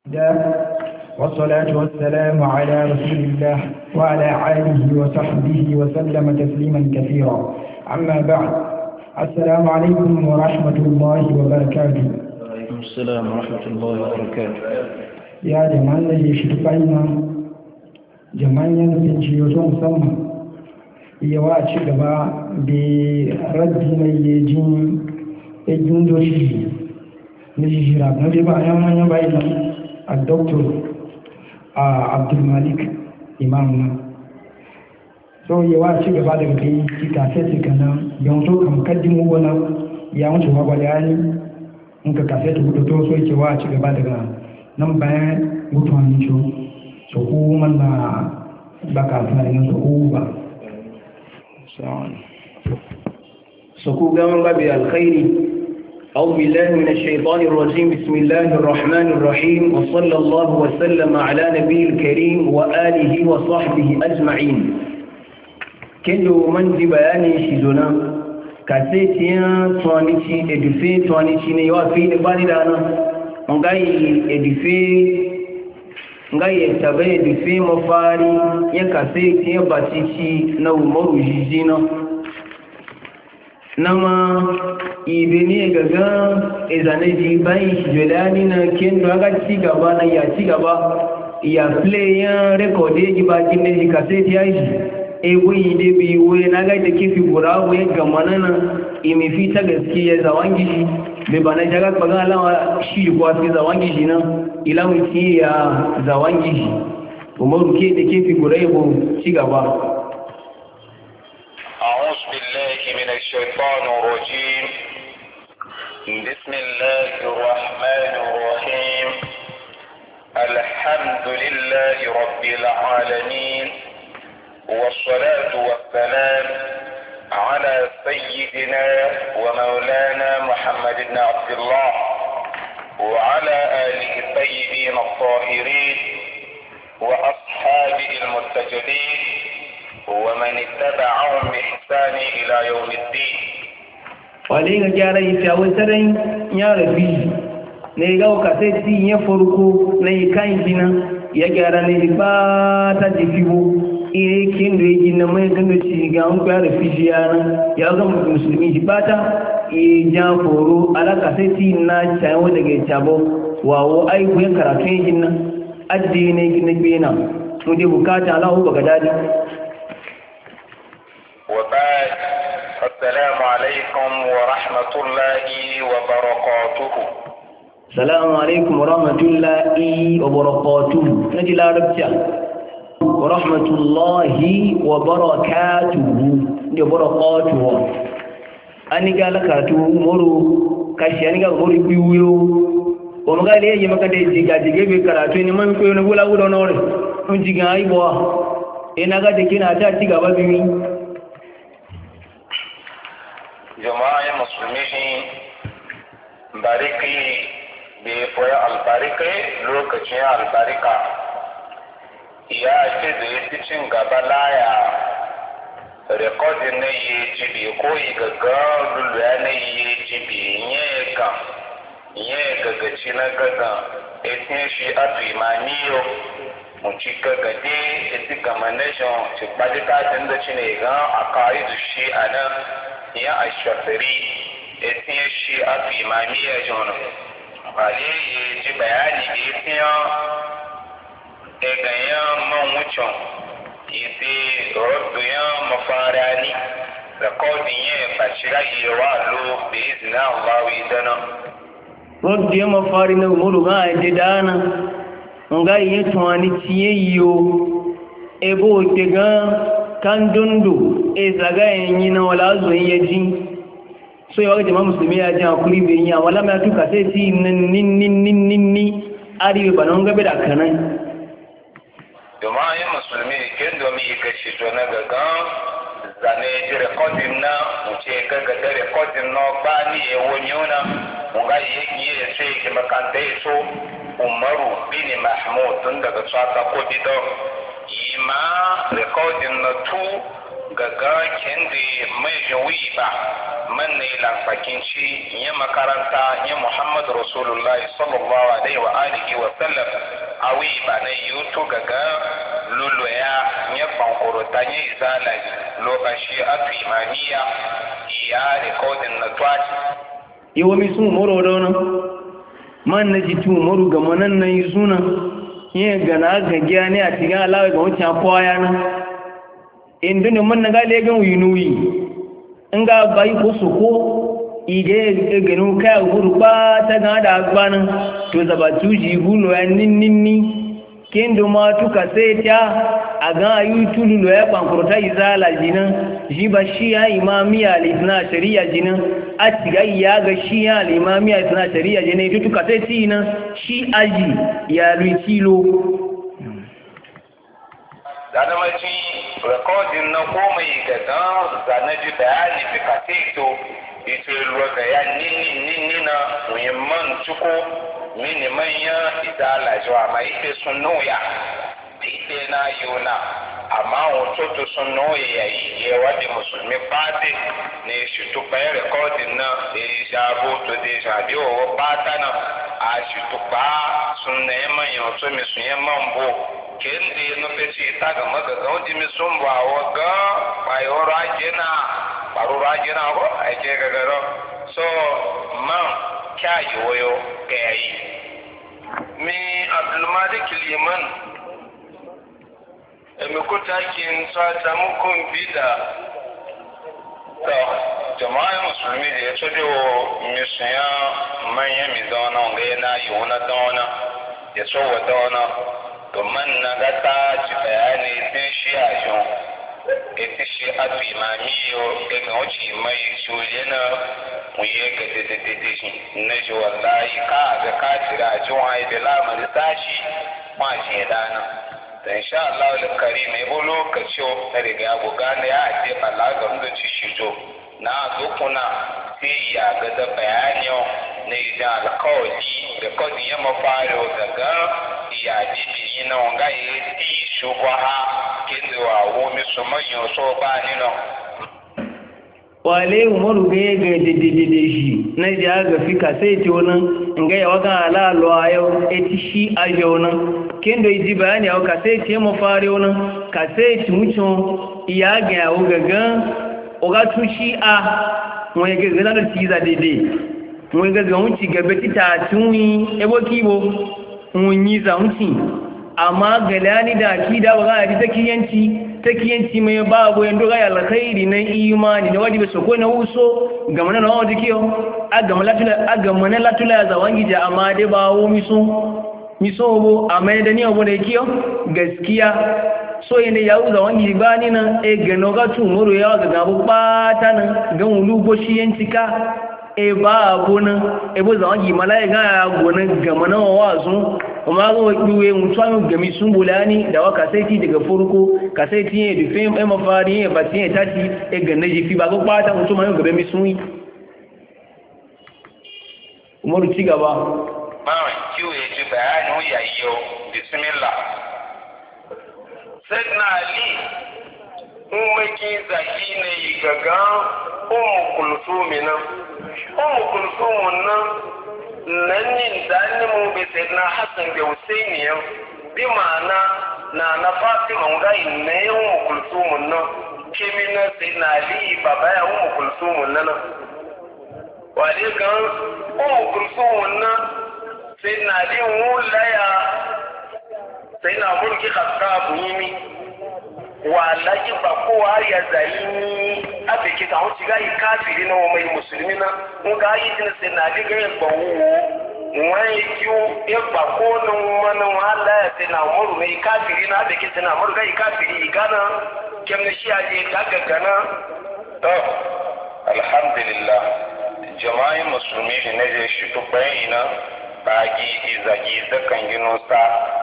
والصلاة والسلام على رسول الله وعلى آله وصحبه وسلم تسليما كثيرا. أما بعد، السلام عليكم ورحمة الله وبركاته. وعليكم السلام ورحمة الله وبركاته. يا جماعة يشتفينا جماعة ينسيون سما يواجه gaba da raddi na yejin ejin doshi na jijira na dai ba yan bayan الدكتور عبد الملك إمامنا so yawa ci gaba daga kai kita sai kana yanzu kan kaddimu wala ya mutu wa bayani in ka kafe ta gudu to so yake wa ci gaba daga nan bayan mutuwan ni so ku manna baka fara yanzu ku ba so ku ga mun babu alkhairi. أعوذ بالله من الشيطان الرجيم. بسم الله الرحمن الرحيم، وصلى الله وسلم على نبي الكريم وآله وصحبه أجمعين. كنو من دي بياني شيزونا كاسيتيا توانيشي إدفي توانيشي نيوا في نبالي دانا نغاي إدفي نغاي يتابي إدفي مفاري يكاسيتيا باتيشي نو مرو جيجينا nama ibini gaga izane ji bayin shijolani na kendo aga cigaba na ya cigaba ya play ya record ji bakin ne cassette ya ji ewe de bi we na ga da kifi gura we ga manana imi fita gaskiya zawangi shi be bana jaga baga lawa shi ko afi zawangi shi na ila wuci ya zawangi shi umaru ke da kifi gura yabo cigaba. أعوذ بالله من الشيطان الرجيم. بسم الله الرحمن الرحيم. الحمد لله رب العالمين، والصلاة والسلام على سيدنا ومولانا محمد بن عبد الله وعلى آله الطيبين الطاهرين وأصحابه المرتجلين ومن اتبعهم بإحسان إلى يوم الدين. ولين جارا يتاوترين يا ربي نيغاو كاسيتي يفرقو نيكاين جنا يا جارا نيباتا ديفيو ire kin da yake na mai gano ci ga an kwaya refugiyana ya ga musulmi jibata e ja foro ala kaseti na chawo daga chabo wawo ai ku karatu yin nan addini gina bena mu je bukata Allah ba dadi. وبعد، السلام عليكم ورحمة الله وبركاته. السلام عليكم ورحمة الله وبركاته. نجي لا ربطة ورحمة الله وبركاته نجي بركاته. أني قال كاتو مرو كاشي أني قال مرو بيويو ومقال ليه يمكا دي جيجا بكراتو إني ما مكويو نقول أقول نوري ونجيجا أيبوا إنا قد كنا أتاتي قبل بيوي. jama'a musulmi bariki da foya albarika lokacin albarika ya ce da ya fi cin gaba laya rekodin na yi jibi ko yi gaga lulluya na yi jibi nye gagaci na gaga etin shi atu imaniyo mu ci gagade eti gama nation ci kpadita din da ci ne gan akari da shi a nan ya ashafiri etin shi atu imaniya jona bale ya ji bayani da etin eganyan man wucin iti rodo yan mafarani rekodin yin bashira yi wa lo bi izina allawi dana rodo yan mafari na umaru ga aje dana nga yi tuwani tiye yiyo ebo te gan kan dundu e zaga yi na wala zo yi ji so yawa jama'a musulmi ya ji hakuri bai yi wala mai tuka sai ti ni ariwe banon gabe da kanan jama'a yin musulmi ken domin ga shi to na gagan zane ji rekodin na wuce gaga da rekodin na ba ni ya wani yana nga yi ya ce ki makanta ya so umaru bin mahmud tun daga tsaka ko bido yi ma rekodin na tu gaga kendi mai jawi ba man ne lamfakin shi ya makaranta ya Muhammad Rasulullahi sallallahu alaihi wa alihi wa sallam awi ba na yutu gaga lulu ya bankoro ta yi izala lokaci atu imamiya ya rekodin na twati iwo mi sun moro da wani man na jitu moro ga manan nan yi suna yin gana gagiya ne a cikin alawai ga wancan kwaya na inda ne man na gale gan winuyi in ga bayi ko soko ige ganu kai guru ba ta ga da agbanin to zabatu ji gulo ya ninninni kendo ma tuka sai ta a ga ayu tululu ya bankurta izala jinan ji ba shi ya imamiya al-ithna shari'a jinan a tiga ya ga shi ya al-imamiya al-ithna shari'a jinan to tuka sai ti nan shi aji ya ritilo da maji recording na komai ga dan zanaji bayani fikateto ita ruwa ga ya ninni na muhimman cuko mini manya idala jiwa ma ite sun noya ite na yuna amma wato sun noya yayi ya wadi musulmi fati ne shi tukpa ya recording na da ya shabo to da ya shabi wa bata na a shi tukpa sun na yamma yanzu mai sun yamma bo kende no peci ta ga maga ga wadi mi sun ba wa ga bayoro ajena baro ajena ko ai ke ga garo so man kya yoyo kai mi Abdul Malik Liman mi ko takin sa ta mu kun bida to jama'a musulmi da ya tsode mi sunya manya mi dona ga na yona dona ya so wa dona to man na gata ci bayani din shi a yau ita shi a imamiyo daga wuce mai shojena muye ga daidai shi na ji wallahi ka ga katira ji wani da lamari sashi ma ce dana da insha Allah al-karim mai bu lokaci da riga ya gane ya ce balaga da ci shijo na dokuna sai ya ga da bayani ne da alkawari da kodin ya mafaro daga ya ji na wanga ya ti shugaba kinwa wo mi so manyo so ba ni no wale umaru ga dedede shi na ji aga fika sai ce wannan in ga yawa kan alalo ayo eti shi ajo wannan kendo iji bayani au ka sai ce mu fare wannan ka sai ci mucin iya ga yawo gaga oga tu shi a wani ga da ti za dede wani ga wuci gabe tita tunwi ebo kibo wani za wuci amma galani da akida ba ga takiyanci mai babu yando ga alkhairi na imani da wadi so ko na uso ga mana na wadi kiyo aga mana latula za wangi ja amma dai ba wo miso bo amma da ni obo da kiyo gaskiya so yene ya uza wangi ba ni nan e gano ga tumuru ya ga gabu pata nan ga wulu go shi yantika e ba abuna e bo za wangi malai ga gona ga mana wazu kuma ga wakiwe mutuwa gami sun bulani da wa kasaiti daga farko kasaiti ne da fim ɗaya mafari ne ba tiye tati e ganna jifi ba ga kwata mutum yau gabe mai sun yi umaru ci gaba mawai kiwo ya ji bayanin yayyo bismillah sai na ali umaki zaki ne yi gaga umu kulsumi nan umu kulsumun nan nan yin dani mu bai sai na Hassan da Husaini yau bi ma'ana na Fatima ngai ne yau mu kulsumun nan kimi na sai na Ali baba ya mu kulsumun nan wale kan mu kulsumun nan sai na Ali mu laya sai na mulki Khattab yimi wallahi ba kowa ya zayi abe ki ta wuce gai kafiri na mai musulmi na mun ga yi din sai na diga ya bawo wai kiyo ya ba ko nan mana wala ya sai na muru mai kafiri na abe ki tana muru gai kafiri gana kem ne shi aje daga gana to alhamdulillah jama'i musulmi ne je shi to bayina bagi izagi zakan gino sa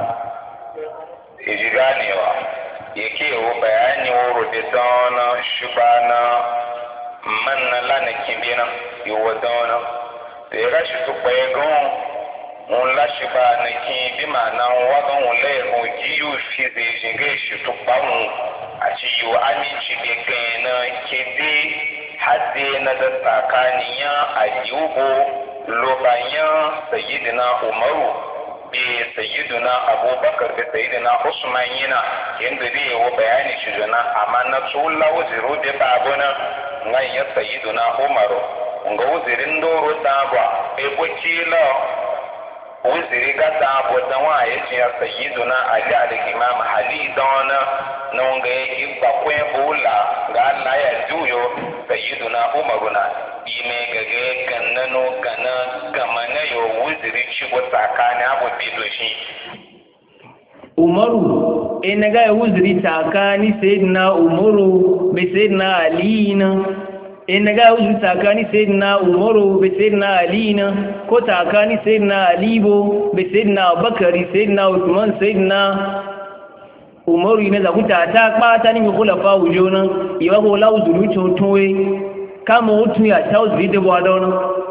ijiganewa yake wo bayani woro de dona shubana man na lana kibina yo dona de rashi to payegon on la shubana ki bi mana wa gon le mo ji yu fi de jinge shi to pa mu a ci yi wa aminci da gana ke dai hadde na da tsakaniyan ayyubo lobayan sayyidina umaru be sayyidina abubakar da sayyidina usman yana yadda zai yi wa bayani shi juna amma na tsola wuziru da babuna nan ya sayyidina umaru ga wuzirin doro daba ebo kila wuziri ga dabo da wa ya ce ya sayyidina ali al-imam ali dona nan ga yi bakwai bula ga Allah ya juyo sayyidina umaru na ime gage kannano kana gamana yo wuziri cigo tsakani abu bido shi umaru ina ga wuziri tsakani sayyidina umaru bai sayyidina ali na ina ga wuziri tsakani sayyidina umaru bai sayyidina ali na ko tsakani sayyidina ali bo bai sayyidina abubakari sayyidina usman sayyidina umaru ina za kuta ta kpata ni khulafa wujona iwa ko la wuziri totowe kama otu ya ta uzuri da buwa dauna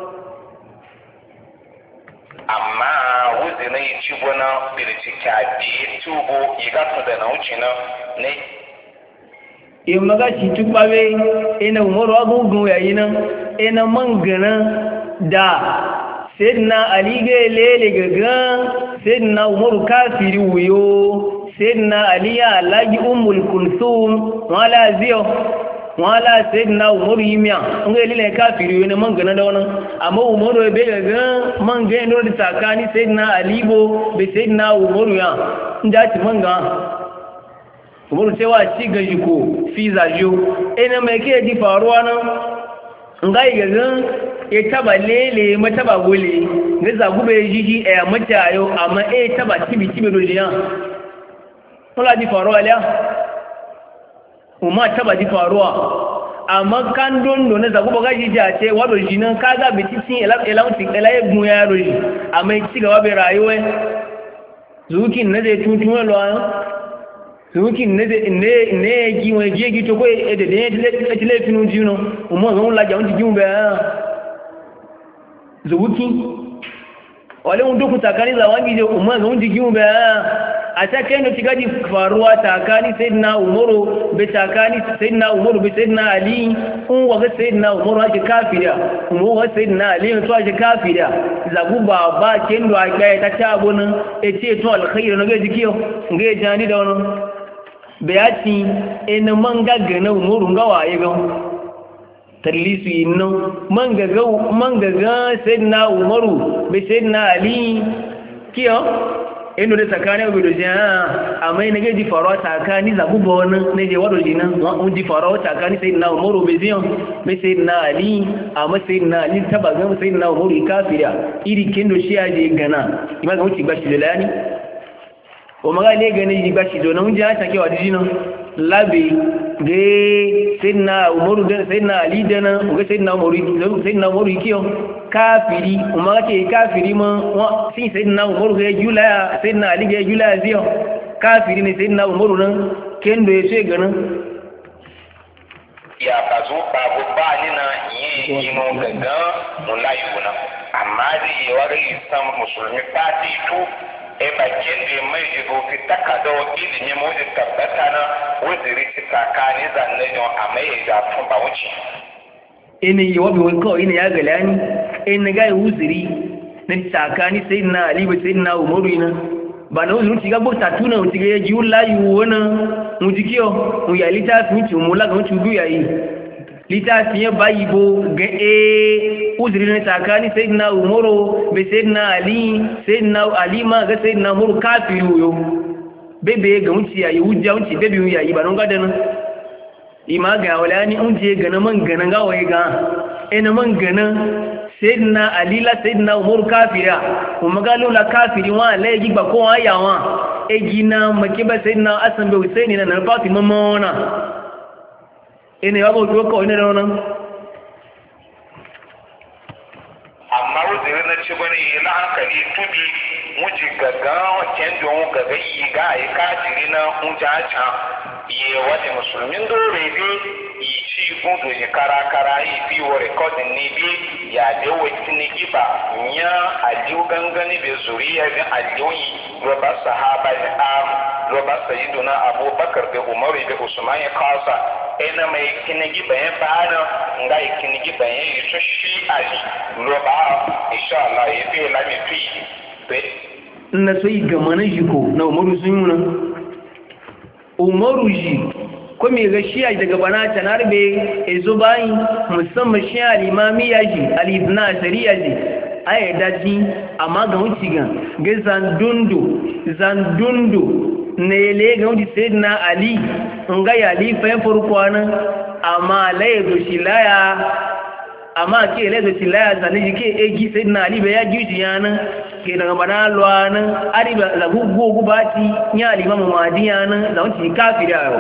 amma wuzi na yi ci gona bircika biye tubo yi gasa da na wuce na ne in maga shi tukpabe ina umaru agungun yayi nan ina mangana da sayyidina ali ga lele gaga sayyidina umaru kafiri wuyo sayyidina ali ya lagi ummul kulsum wala ziyo wala sayyidina umaru yimiya nga lile kafiri ne man gana da wannan amma umaru be ga man ga ndo da tsakani sayyidina ali bo be sayyidina umaru ya inda ci man ga umaru cewa ci ga jiko fi zajo ina mai ke ji faruwa nan nga yi ga ya taba lele ma taba gole ne zagu be jiji e mata ayo amma e taba tibi do jiya wala ji faruwa liya umma taba ji faruwa amma kan dondo na zagu baga ji jace wado jinan kaga bititin elayegun ya roji amma ci gaba bai rayuwa zukin na zai tutun lo zukin ne gi won je gi to ko e de ne tile finu jino umma zon la jawon ji jumbe zukin wale un doku takani za wangi je umma zon ji jumbe a ta kai no tigaji faruwa takani sayyidina umaru be takani sayyidina umaru be sayyidina ali un waga sayyidina umaru ake kafira umaru waga sayyidina ali to ake kafira zagu baba kendo aka ta tabonin ece to alkhair no gaji kiyo ngai jani da wannan bayati en manga gana umaru ngawaye ga talisu yinno manga ga sayyidina umaru be sayyidina ali kiyo eno da tsakanin abu da jiya amma ina gaji faruwa tsakani zagu ba wani na je wado jina wani ji faruwa tsakani sai na umaru bai ziyan mai sai na ali amma sai na ali taba gama sai na umaru kafira iri kendo shi ya je gana ima ga wuce ba shi da lani o maga ne gane ji ba shi da wani jiya ta kewa jina labe ga sai na umaru da sai na ali da na ga sai na umaru kiyo kafiri umma ce kafiri ma sai sayyidina umaru ga julaya sayyidina ali ga julaya ziyo kafiri ne sayyidina umaru nan kendo ya ce ganin ya kazo babu ba ni na yi no gaga mun layu na amma zai yi wa islam musulmi fati to e ba kende mai jibo ki takado ilimi mu da tabbata na waziri tsakani zanne don amma ya ga tun ba wuce ina yi wabi wani kawai ina ya galani ina ga yi wuziri na tsakani sai na alibu sai na umaru ina ba na wuziri ga bukta tuna wuce ga ya ji layu wani wuce kiyo mu ya littafi wuce mu laga wuce duya yi littafi ya bayi bo ga wuziri na tsakani sai na umaru bai sai na ali ma ga sai na umaru kafiri yo bebe ga wuce yayi wujja wuce bebe yayi ba non gadanin ima ga walani unje gana man gana ga waye ga ina man gana sayyidina ali la sayyidina umar kafira kuma ga lola kafiri wa la yi ba ko ayawa e gina makiba sayyidina asan be husaini na fatima mona ina yabo to ko ina nan amma wuzuri na ci bane ila hankali tudi muji gaga kendo gaga yi ga ai kafiri na unja ye wani musulmin dole bi yi ci gudu ji kara yi bi wa rekodin ni bi ya de wati ni giba nya aliu gangani be zuriya ga aliyoyi lo ba sahaba ni am lo ba sayyiduna abubakar da umar da usman ya kasa ina mai kinigi bayan bana nga kinigi bayan yi shi ali lo ba insha Allah ya fi la mi fi be na sai ga mana jiko na umaru sun yi nan umaru ji ko me ga shi daga bana ta narbe ezo bayi musamman shi al-imami yaji al-ibna shari'a ji ayi daji amma ga wuci ga zandundu ne le ga wuci sayyidina ali nga ya ali fa farko nan amma laido shi laya amma ke laido shi laya zane ke egi sayyidina ali ba ya juji yana ke daga bana lwa nan ari ba la gugu bati nya al-imam madiya nan da wuci kafiri ayo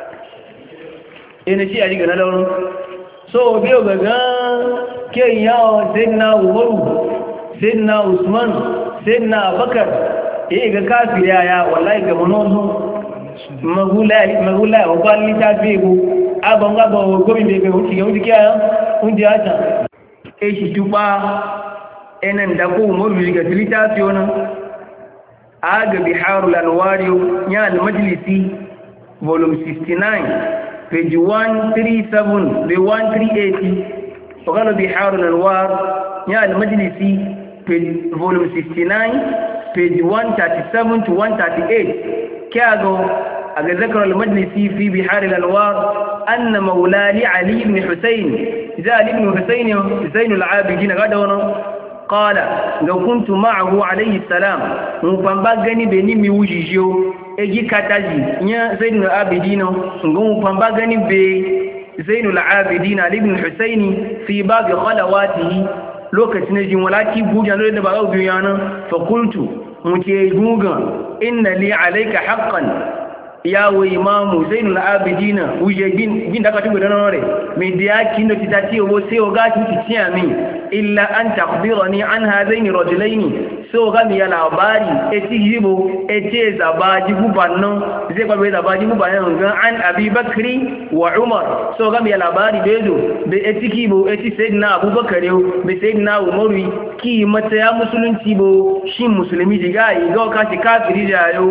ina shi ali ga na dawo so biyo ga ke yawo sayyidina umaru sayyidina usman sayyidina abakar ga kafiri ya wallahi ga monono magula wa kwalli ta fego abon gaba wa gomi bebe wuce ga wuce kiya wuce hata shi tuba enan da ko umaru ga tilita fiye nan aga biharul anwari ya al-majlisi volume 69 page 137 the 1380 وقالوا بحار الأنوار يا المجلسي volume 69 page 137 to 138 كاغو ذكر المجلسي في بحار الأنوار أن مولى علي بن حسين زال ابن حسين زين العابدين غدونا قال لو كنت معه عليه السلام مفنبغني بني ميوجيجيو اجي كاتاجي يا زين العابدين مفنبغني بي زين العابدين علي بن حسين في بعض خلواته lokacin jin walaki bujan da ba ga biyu yana fa qultu muke gugan inna li alayka haqqan ya wa imamu zainul abidin uje gin daga tugu da nore me dia kindo titati o se o ga titi ami illa an taqdirani an hadaini rajulaini so ga mi ya labari eti jibo eti zabaji gubanno zai ba zabaji gubanno ga an abi bakri wa umar so ga mi ya labari bezo be eti kibo eti sayyidina abubakar be sayyidina umaru ki mata ya musulunci bo shin musulmi diga ga ka ci kafiri da yo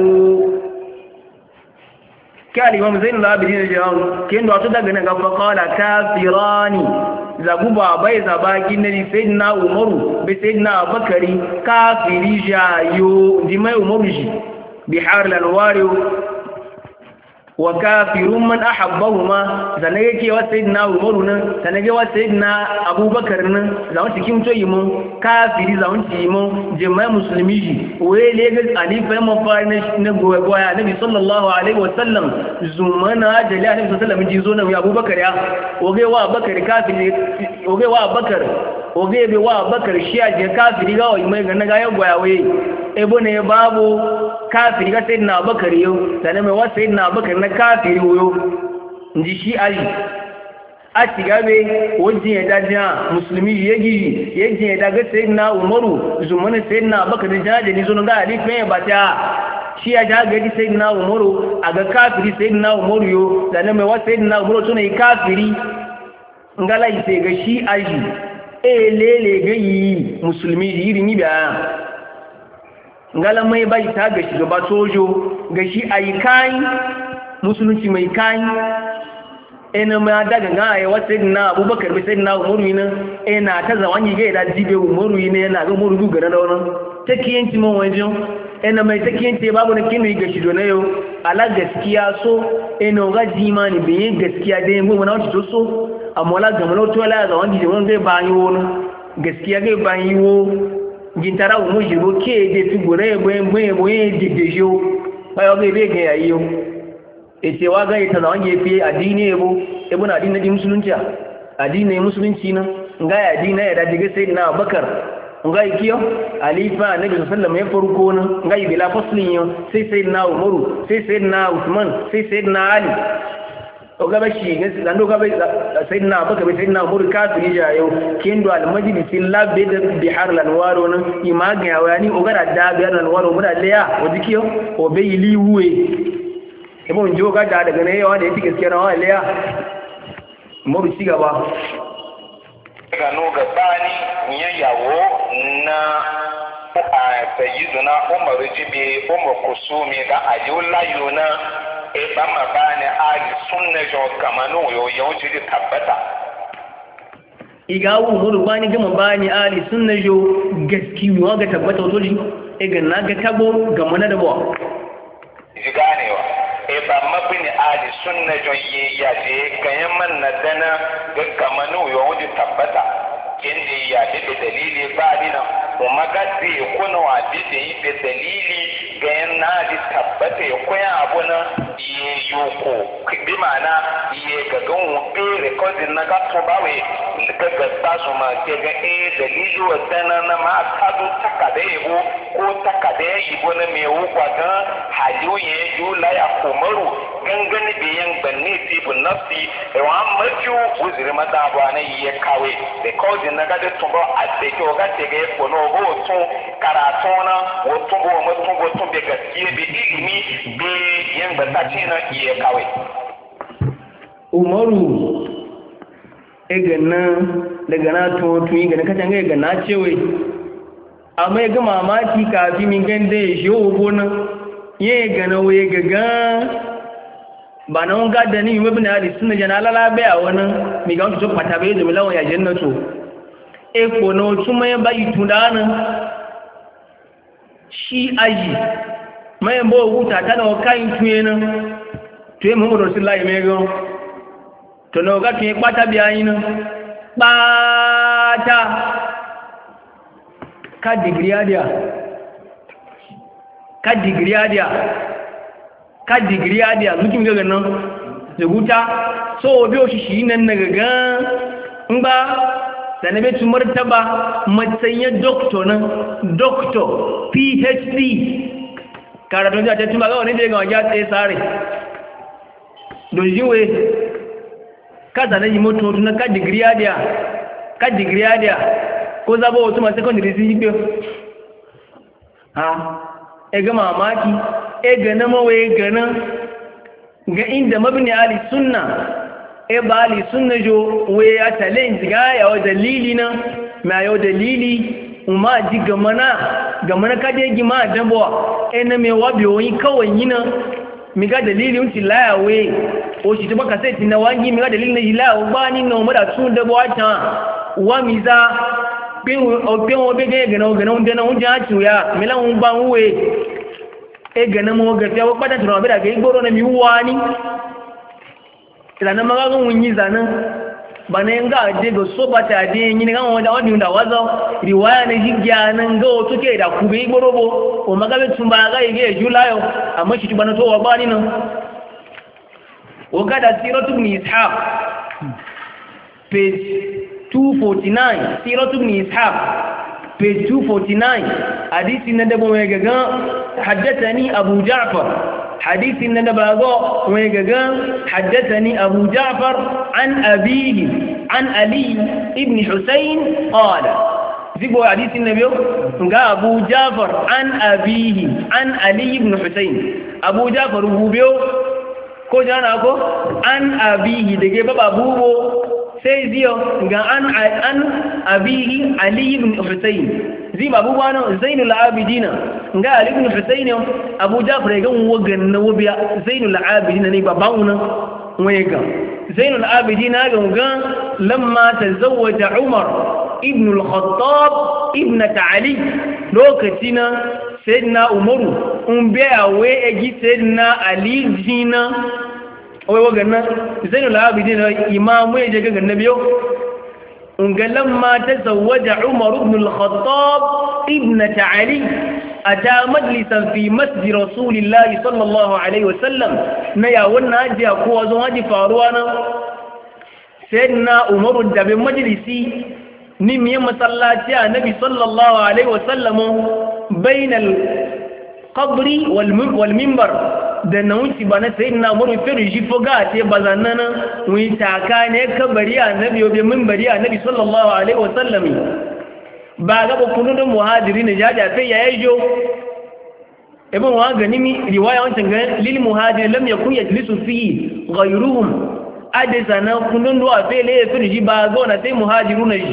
kali imam zainul abidin jawan kendo to daga nan ga faqala kafirani zaguba bai zabaki ne sayyidina umaru bi sayyidina bakari kafiri jayo dimai umaru ji bihar al-anwari wa kafirun man ahabbahuma zanage ke wa sayyidina umaru nan zanage wa sayyidina abubakar nan zawon cikin to yimo kafiri zawon yimo jama'a musulmi ji wele ga alifa mun fara na goya nabi sallallahu alaihi wasallam zumana da nabi sallallahu alaihi wasallam ji zo nan abubakar ya oge wa bakar kafiri oge wa bakar oge be wa bakar shiya je kafiri ga wai mai ga na ga ya goya waye ebo ne babu kafiri ga sayyidina abubakar yau da ne mai wa sayyidina abubakar na kafiri yo nji shi ali a tigabe wajen ya dajiya musulmi yaji ya daga sayyidina umaru zumana sayyidina abubakar da ni zo ga ali fa ba ta shi ya ja ga sayyidina umaru aga kafiri sayyidina umaru yo da ne mai wa sayyidina umaru to ne kafiri ngala ise ga shi ali lele ga yi musulmi yiri ni da ngala mai bai ta ga shi gaba sojo ga shi ayi kai musulunci mai kai ina ma daga ga ayi wata na abubakar bai sayyidina umaru ina ina ta zawani ga da jibe umaru ina yana ga umaru ga da wannan takiyanci mun wajen ina mai takiyanci babu na kinu ga shi do na yau ala gaskiya so ina ga jimani bai gaskiya da yin goma na wata to so amma la ga malo to la ga wani da wannan zai bayi wona gaskiya ga bayi wo gintara mu jibo ke de figure boye digejo bayo ga be ga yayo ece wa ga ita zawan gefe addini ebo na addini musulunci addini musulunci na nga ya addini ya dadige sayyidina Abubakar nga ikiyo alifa nabi sallallahu alaihi wasallam ya farko na nga bila faslin yo sai sayyidina Umaru sai sayyidina Uthman sai sayyidina Ali o gaba shi ne dan do gaba sayyidina Abubakar bai sayyidina Umaru kafiri ja yau kendo al-majlis labbe da bihar al-anwar na imaga ya wani o gara da bihar al-anwar o mura leya o dikiyo o bai liwe ebo njo ga da daga ne yawa da yake gaskiya na wa leya mu ci gaba ga no ga bani yayawo na sayyiduna umar jibe umar kusumi ga ayola yona e ba ma bani ali sunna jo kamanu yo yauci da tabbata iga umar bani ga bani ali sunna jo gaskiya ga tabbata to ji e ga na ga tabo ga mana da ba ji ganewa e ba mabini ali sunna jo ye ya je kayan man na dana ga kamanu yo wuce tabbata kende ya da dalili ba dina kuma gaddi kuna wa da yi da dalili ga yana da tabbata ya koya abuna ye yoko bi mana ye ga gon be recording na ga to bawe ga ga tasu ma ke ga dalili wa dana na ma kadu takade yebo ko takade yebo na me wuka ga hayo ye yula ya kumaru gangani da yan banne tibun nafsi wa amaju wuzire madaba na ye kawe recording na ga da tumba adde ko ga tege ko no go tun karatona wo tumbo mo tumbo tumbe gaskiye be ilimi be yan batace na ye kawe umaru egana daga na to tun ga ka tanga ga na cewe amma ga mamaki kafi min gande shi gona ye gana we gaga ba nan ga da ni mabni ali sunna jana lala be a wannan mi ga to pata be da milawan ya jannato e ko no tuma ya bayi tunana shi aji mai bo wuta ta da kai tuyena tuye Muhammadu Rasulullahi mego to no ga tuye pata bi ayin pata ka degree adia lukin ga nan da wuta so obi o shi nan na gaga ngba da na betu martaba matsayin doctor PhD karatun da ta tuma ga wani da ga wajen tsaye sare dojiwe kaza na yi moto na ka degree adia ko zaba wasu masu secondary sun yi biyo ha ga mamaki ga na mawaye gana ga inda mabini ali sunna ba ali sunna jo we ya challenge ga yawo dalili na ma yawo dalili umma ji gamana kade gi ma dabo na me wabi oyin kawai yina mi ga dalili unti layawe o shi tuba kaseti na wangi mi ga dalili na ilawo ba ni no mada tun dabo ata wa miza pe o be ga na unde na unde atu ya mi la un ba nwe gana mo ga fiya wakpata tuna wabe da ga igboro na mi wani ilana maga gan wunyi zanen ba na yin ga aje ga so ba ta aje yin ga wanda wani da wazo riwaya na jigya nan ga wato ke da kube igboro bo o maga be tun ba ga ige julayo amma shi tubana to wa bani nan o ga da siratu ibn ishaq page 249 siratu ibn ishaq page 249 hadisi na dabo mai gaga haddathani abu ja'far hadisi na dabo mai gaga haddathani abu ja'far an abihi an ali ibn husayn qala zibo hadisi na biyo ga abu ja'far an abihi an ali ibn husayn abu ja'far gubiyo ko jana ko an abihi dage baba bubo sai ziyo ga an abihi ali ibn husayn zi babu wano zainul abidina ga ali ibn husayn abu jafar ga wagan na wabiya zainul abidina ne babawuna wayega zainul abidina ga lamma tazawwaja umar ibn al-khattab ibnat ali lokacina sayyidina umaru biya we egi sayyidina ali jina wai waganna zainul abidin imamu ya je ga nabiyo ungalan ma tazawwaja umar ibn al-khattab ibnat ali ata majlisan fi masjid rasulillahi sallallahu alaihi wasallam na ya wannan haji ko wazo haji faruwa nan sayyidina umar da bin majlisi ni miye masallaci annabi sallallahu alaihi wasallam bainal qabri wal minbar da na wuce ba na sayi na muru firin shi foga ce ba zannan wani taka ne kabari a nabi obi mimbari a nabi sallallahu alaihi wasallami ba gaba kunudin muhajiri na jaja sai ya yi jo ibn wa ganimi riwaya wancan ga lil muhajiri lam yakun yajlisu fi ghayruhum adisa na kunun do afele firin shi ba ga na sai muhajiru na shi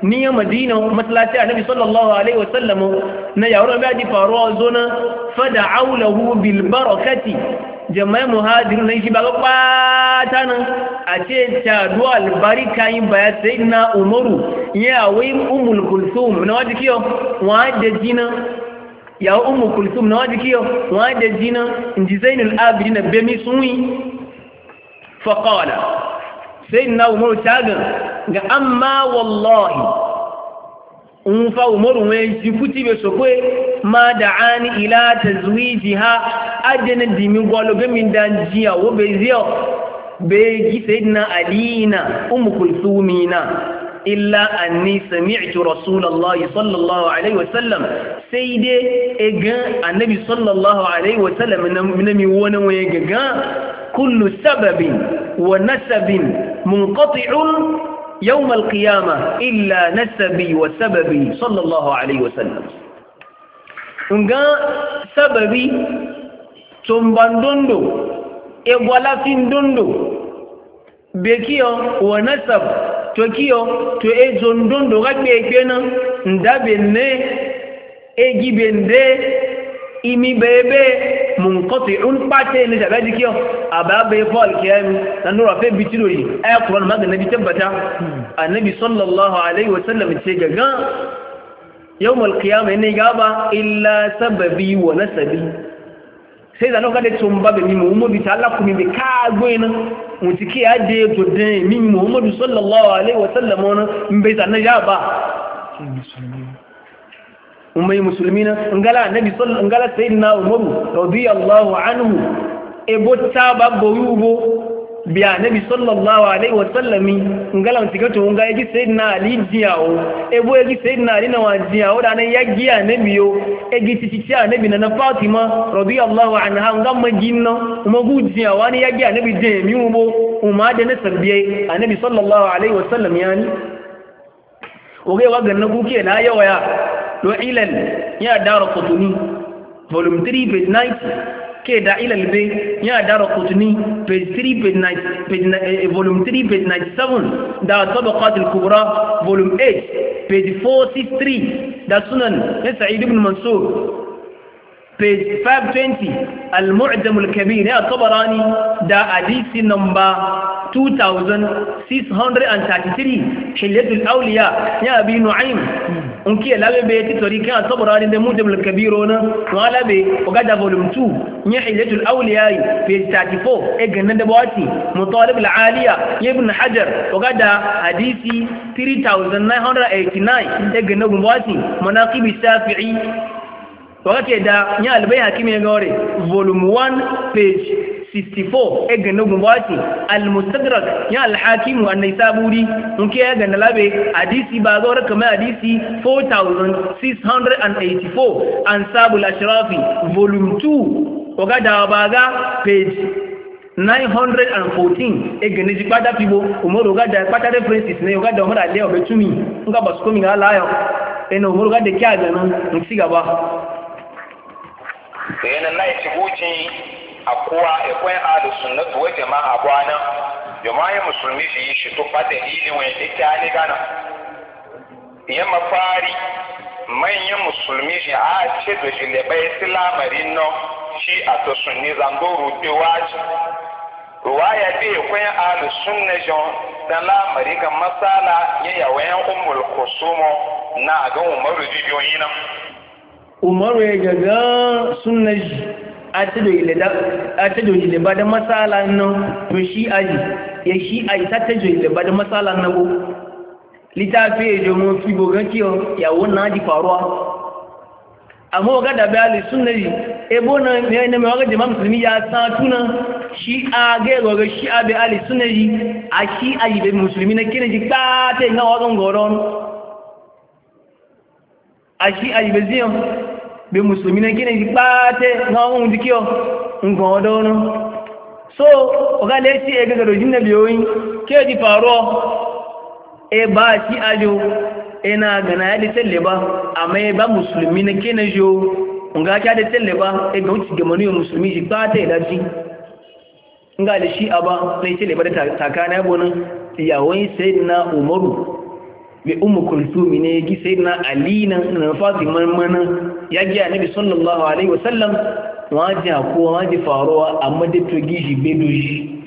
ni ya madina masallaci annabi sallallahu alaihi wasallam na yawon ba ji faruwa zona fada aulahu bil barakati jama'a muhajirun ne shi ba kwata nan a ce ta duwa albarika yin baya sayyidina umaru ya wai ummul kulthum na waji kiyo wa da jina ya ummul kulthum na waji kiyo wa da jina inji zainul abidin bemi sunwi fa qala sayyidina umaru tagan ga amma wallahi un fa umaru wai ji kuti be sokwe ma da'ani ila tazwijiha ajana dimin gwalo ga min dan jiya wo be ziyo be gi sayyidina alina kulthumina illa anni sami'tu rasulullahi sallallahu alaihi wasallam sayyide ega annabi sallallahu alaihi wasallam min mi wona waye gaga kullu sababin wa nasabin munqati'un يوم القيامة إلا نسبي وسببي صلى الله عليه وسلم nga sababi tumbandundu egwalafindundu bekiyo wa nasab tokiyo to ejondundu gagbe ekena ndabenne egibende imi bebe munqati'un pate ne daga dikiyo ababe fol kiyami dan nura fe bitirori ay qur'an magan nabi tabbata annabi sallallahu alaihi wasallam ce gaga yawmal qiyamah ne gaba illa sababi wa nasabi sai da no gade tumba be mi muhammadu ta'ala ku mi be ka goyina mutiki ade to de mi muhammadu sallallahu alaihi wasallam ona mbe zanna ya ba ummai musulmina ngala nabi sallallahu ngala sayyidina umaru radiyallahu anhu ebotta babbo yubo biya nabi sallallahu alaihi wasallam ngala ntikato nga yi sayyidina ali diawo ebo yi sayyidina ali na wajiawo da nan yagiya nabiyo egi titici nabi na fatima radiyallahu anha ngamma jinno umagu diawo ni yagiya nabi de mi ubo umma da nasabiye annabi sallallahu alaihi wasallam yani oge wagan na kuke na yawaya وإلل يا دار قطني volume 3 page 90 كي دا إلل بي يا دار قطني page 3 page 90 volume 3 page 97 دا طبقات الكبرى volume 8 page 463 دا سنن سعيد بن منصور page 520 المعجم الكبير يا طبراني دا حديث نمبر 2633 حلية الأولياء يا أبي نعيم unki labe be ti tori kan tabrani da mujam al-kabir ona wala be ogada volume 2 nya hilatul awliya page 34 e ganna da bawati mutalib al-aliya ibn hajar ogada hadisi 3989 e ganna bawati manaqib shafi'i ogate da nya al-bayhaqi me gore volume 1 page 64 ega na gumbati al-mustadrak ya al-hakim wa an-naisaburi unke ya ga labe hadisi ba zo raka mai hadisi 4684 ansabul ashrafi volume 2 oga da baga page 914 ega ne jipada pibo umoro ga da pata references ne oga da umara leo betumi nga basko mi ga layo eno umoro ga de kya ga nan nsiga ba yana lai tibuci akuwa ekwen ahlu sunnatu wa jama'a bwana jama'a musulmi shi to fa dalilin wani take ani gana ya mafari manyan musulmi shi a ce da shi lebe islamarin no shi a to sunni zandoro de waji ruwaya bi ekwen ahlu sunna jon dan la marika masala ya yawan ummul khusumo na ga umaru jibiyoyina umaru ya ga sunna atajo ile ba da masala nan to shi aji ya shi aji tajo ile ba da masala nan go litafi ejo mo fi bogan kiyo ya wona di faruwa amma ga da bayani sunnaji ebo na ne me ga jama'a musulmi ya san tuna shi a ga ga shi a bi ali sunnaji a shi aji be musulmi na kire ji ta te nga wa goron a shi aji be ziyo be musulmi na kine ji pate na ohun dikio ngon odono so oga leti e gaga dojin nabi oyin ke di faro e ba shi ajo ina gana ya de telle ba amma e ba musulmi na kine jo nga ka de telle ba e ga wuci ga manu musulmi ji pate da ji nga le shi aba ne telle ba da takana bonin yawon sayyidina umaru bi ummu kulthum ne gi sayyidina ali na fatima mana ya gi annabi sallallahu alaihi wasallam waje ko waje faruwa amma da to gishi bedoji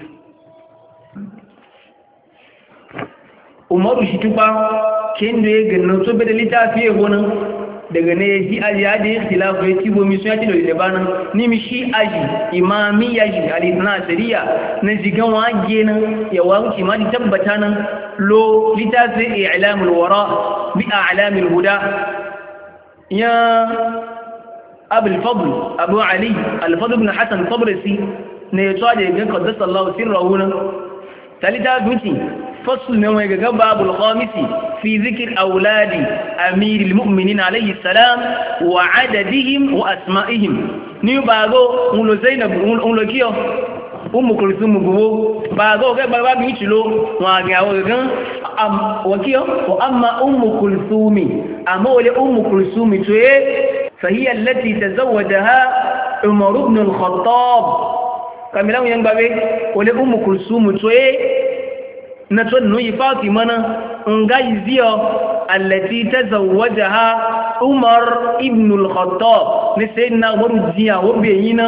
umaru shi tuba kendo ya ganna to be da litafi gonan daga ne shi ajiya da ikhtilafu ya tibo mi sun yati da libanan ni mi shi aji imami yaji al-ithna shari'a na jigan waje nan ya wanki ma di tabbata nan lo litafi i'lamul wara bi a'lamil huda ya abu al-fadl abu ali al-fadl ibn hasan tabrisi ne ya tsaje ga qaddasallahu sirruhu nan talita duti فصل من ويجب باب الخامس في ذكر أولاد أمير المؤمنين عليه السلام وعددهم وأسمائهم نيو باغو أولو زينب أولو كيو أم كلثوم بو باغو باب يشلو واغاو وكيو وأما أم كلثوم أما ولي أم كلثوم فهي التي تزوجها عمر بن الخطاب كاملا ينبغي ولي أم كلثوم na tun nuyi fatima na ngai ziyo allati tazawwajaha umar ibn al-khattab ne sayyidina umar ziya wobe yina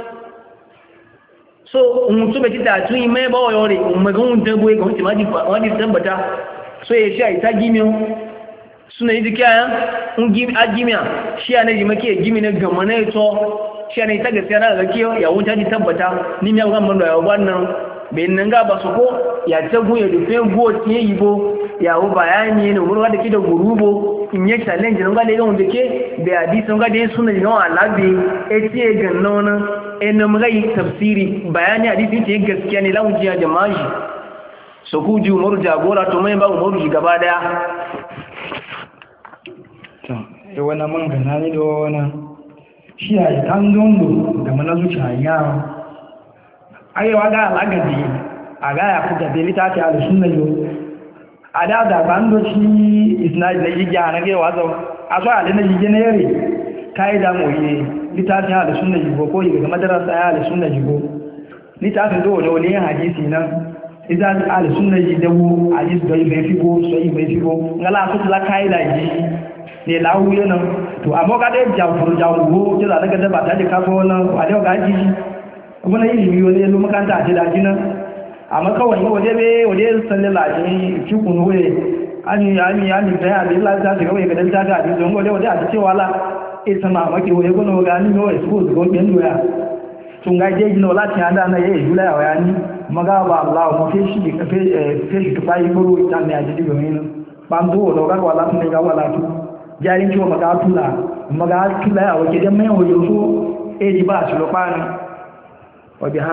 so mutu be tita tun mai ba yore magan dabo ga mutu wadi tabbata so ya sha ita gimiyo suna yi dikiya agimiya shi ana ji make gimi na gama na to shi ana ita gaskiya na ga kiyo ya wuta ji tabbata ni mai ga mun da wannan bayan nan ga ba su ko ya tagu ya rufe go tiye yibo ya wo bayani ne wurin da kida gurubo in ya challenge nan ga le ga wanda ke da hadisi ga da sunna ne wa labi etiye gannona en mu ga tafsiri bayani hadisi ce gaskiya ne lawo jiya jama'i so ku ji umaru jagora to mai ba umaru gaba daya to wannan man gana ne da wannan shi ya kan dondo da mana zuciya yawo ayewa ga alagadi aga ya ku gabe litafi al-sunna yo ada da bando shi isnad na yi ga na ga wazo aso ale na yi ne yare kai da mu yi litafi al-sunna yo ko yi ga madrasa ya al-sunna yo litafi do ne hadisi nan idan al-sunna yi da mu hadis da yi bai figo sai bai figo ngala so la kai da yi ne lawu yana to amma ga da jawfur jawu to da daga da ba ta da kafo nan wale ga ji kuma ilimi wani yanzu makanta a ce da gina amma kawai waje sanne laji cikin waye ani da ya bi lalata shiga waye ga dalta ga abin zongo waje a cewa la ita ma maki waye gano ga ni waye su go ben doya tun ga je gina wala ta da na yayi jula ya wayani maga ba Allah mu fe shi tufa yi buru ta ne a jidi gomin bando do ga wala tun ga wala tu jarin ciwo maga tula ya waje dan mai waje so e di ba shi lo pana